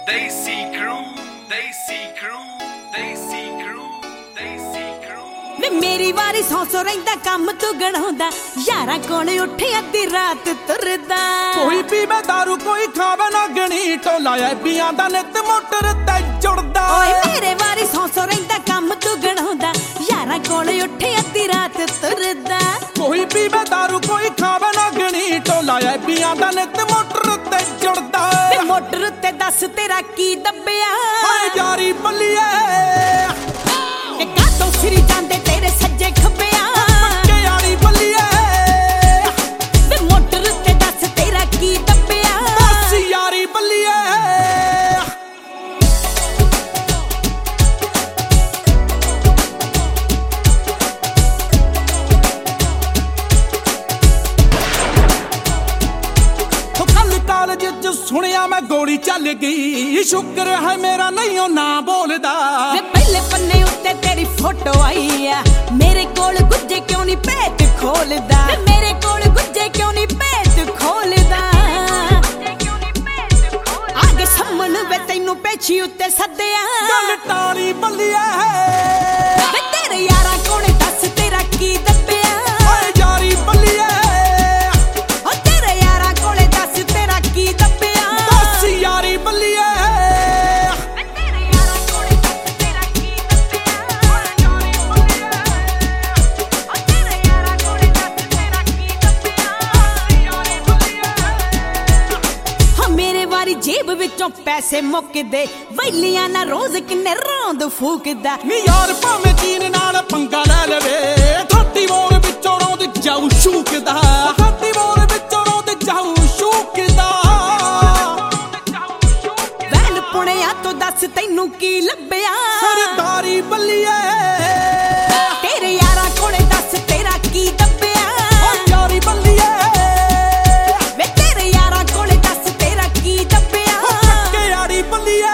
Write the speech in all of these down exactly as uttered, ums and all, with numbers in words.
Desi Crew, Desi Crew, Desi Crew, Desi Crew। ਵੇ ਮੇਰੀ ਵਾਰੀ ਸੌ ਸੌ ਰਹਿੰਦਾ ਕੰਮ ਤੂੰ ਗਣਾਉਂਦਾ, ਯਾਰਾਂ ਕੋਲ ਉੱਠੇ ਅੱਧੀ ਰਾਤ ਤੁਰਦਾ। ਕੋਈ ਪੀਵੇ ਦਾਰੂ ਕੋਈ ਖਾਵੇ ਨਾ ਗਣੀ, ਟੋਲਾ ਐਬੀਆਂ ਦਾ ਨਿੱਤ ਮੋਟਰ ਤੇ ਜੁੜਦਾ। ਓਏ ਮੇਰੇ ਵਾਰੀ ਸੌ ਸੌ ਰਹਿੰਦਾ ਕੰਮ ਤੂੰ ਗਣਾਉਂਦਾ, ਯਾਰਾਂ ਕੋਲ ਉੱਠੇ ਅੱਧੀ ਰਾਤ ਤੁਰਦਾ। ਕੋਈ ਪੀਵੇ ਦਾਰੂ ਕੋਈ ਖਾਵੇ ਨਾ ਗਣੀ, ਟੋਲਾ ਐਬੀਆਂ ਦਾ ਨਿੱਤ ਮੋਟਰ ਤੇ ਜੁੜਦਾ। ਵੇ ਮੋਟਰ ਤੇ ਦੱਸ ਤੇਰਾ ਕੀ ਦੱਬਿਆ, ਓਏ ਯਾਰੀ ਬੱਲੀਏ ਵੇ ਕਾਤੋਂ ਫਿਰੀ ਜਾਂਦੇ ਤੇਰੇ ਸੱਜੇ ਖੱਬਿਆਂ। ਪੱਕੇ ਯਾਰੀ ਬੱਲੀਏ ਵੇ ਮੋਟਰ ਤੇ ਦੱਸ ਤੇਰਾ ਕੀ ਦੱਬਿਆ, ਦੱਸ ਯਾਰੀ ਬੱਲੀਏ। ਕਾਲਜ ਚ ਸੁਣਿਆ ਮੈਂ ਗੋਲੀ ਚੱਲ ਗਈ, ਸ਼ੁਕਰ ਹੈ ਮੇਰਾ ਨਹੀਂ ਉਹ ਨਾ ਬੋਲਦਾ। ਵੇ ਪਹਿਲੇ ਪੰਨੇ ਉੱਤੇ ਤੇਰੀ ਫੋਟੋ ਆਈ ਆ, ਮੇਰੇ ਕੋਲ ਗੁੱਜੇ ਕਿਉਂ ਨਹੀਂ ਭੇਤ ਖੋਲਦਾ। ਵੇ ਮੇਰੇ ਕੋਲ ਗੁੱਜੇ ਕਿਉਂ ਨਹੀਂ ਭੇਤ ਖੋਲਦਾ। ਆਗੇ ਸੰਮਨ ਵੇ ਤੈਨੂੰ ਪੇਛੀ ਉੱਤੇ ਸੱਦਿਆ, ਗੱਲ ਟਾਲੀ ਬੱਲੀਏ ਵੇ ਤੇਰੇ ਯਾਰਾਂ ਕੋਲ ਦੱਸ ਤੇਰਾ ਕੀ ਦੱਬਿਆ। ਓਏ ਯਾਰੀ ਬੱਲੀਏ ਓ ਤੇਰੇ ਯਾਰਾਂ ਕੋਲ ਦੱਸ ਤੇਰਾ ਕੀ ਦੱਬਿਆ, ਦੱਸ ਯਾਰੀ ਬੱਲੀਏ। ਵੇ ਤੇਰੇ ਯਾਰਾਂ ਕੋਲ ਦੱਸ ਤੇਰਾ ਕੀ ਦੱਬਿਆ। ਓ ਤੇਰੇ ਯਾਰਾਂ ਕੋਲ ਦੱਸ ਤੇਰਾ ਕੀ ਦੱਬਿਆ। ਹਾਂ ਮੇਰੇ ਵਾਰੀ ਜੇਬ ਵਿੱਚੋਂ ਪੈਸੇ ਮੁੱਕਦੇ, ਵੈਲੀਆਂ ਨਾ ਰੋਜ਼ ਕਿੰਨੇ ਰੌਂਦ ਫੂਕਦਾ। ਨੀ ਯਾਰ ਭਾਵੇਂ ਚੀਨ ਨਾਲ ਪੰਗਾ ਲੈ ਲਵੇ, ਥਾਟੀ ਮੋਰ ਵਿੱਚੋਂ ਰੋਂਦ ਜਾਊ ਸ਼ੂਕਦਾ। ਥਾਟੀ ਮੋਰ ਵਿੱਚੋਂ ਰੋਂਦ ਜਾਊ ਸ਼ੂਕਦਾ। ਵੈਨ ਪੁਣਿਆ ਤੋਂ ਦੱਸ ਤੈਨੂੰ ਕੀ ਲੱਭਿਆ, ਸਰਦਾਰੀ ਬੱਲੀਏ ਤੇਰੇ ਯਾਰਾਂ ਕੋਲ ਦੱਸ ਤੇਰਾ ਕੀ ਦੱਬਿਆ। ਓ ਯਾਰੀ ਬੱਲੀਏ ਵੇ ਤੇਰੇ ਯਾਰਾਂ ਕੋਲ ਦੱਸ ਤੇਰਾ ਕੀ ਦੱਬਿਆ। ਪੱਕੇ ਯਾਰੀ ਬੱਲੀਏ।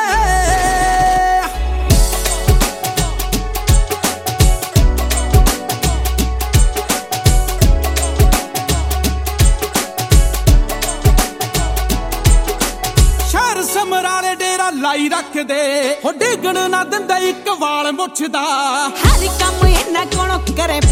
ਸ਼ਹਿਰ ਸਮਰਾਲੇ ਡੇਰਾ ਲਾਈ ਰੱਖਦੇ, ਹੋ ਡਿੱਗਣ ਨਾ ਦਿੰਦਾ ਇੱਕ ਵਾਲ ਮੁੱਛਦਾ। ਹਰ ਕੰਮ ਇਹਨਾਂ ਕੋਲੋਂ ਕਰੇ